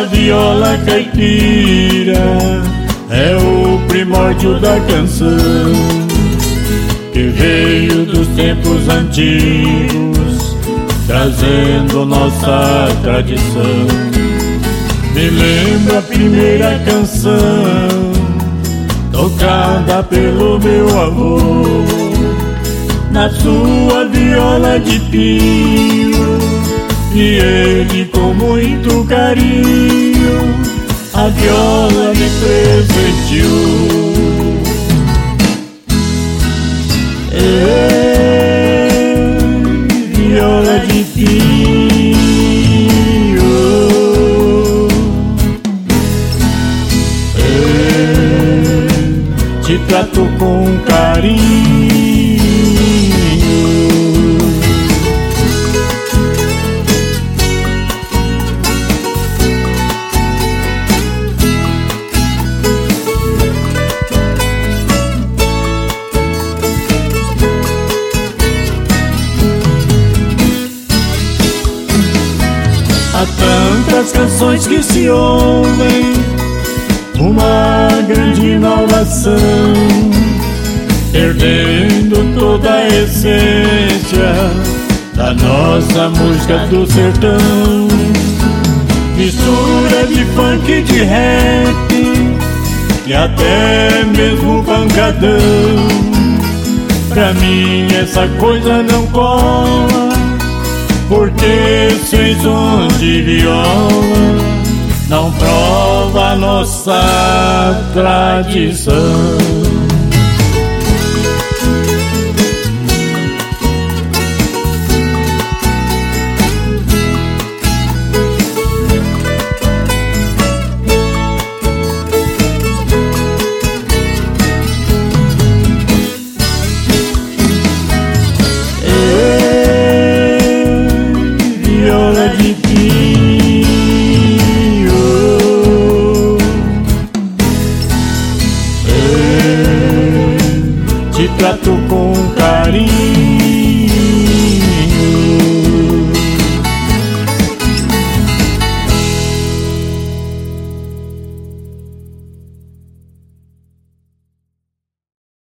A viola caipira é o primórdio da canção, que veio dos tempos antigos, trazendo nossa tradição. Me lembro a primeira canção tocada pelo meu avô, na sua viola de pio, e ele com muito carinho a viola me presenteou. Viola de pio, te trato com carinho. Há tantas canções que se ouvem, uma grande inovação, perdendo toda a essência da nossa música do sertão. Mistura de funk e de rap, e até mesmo pancadão. Pra mim essa coisa não cola, porque sem som de viola não prova a nossa tradição. Viola de pio, te trato com carinho.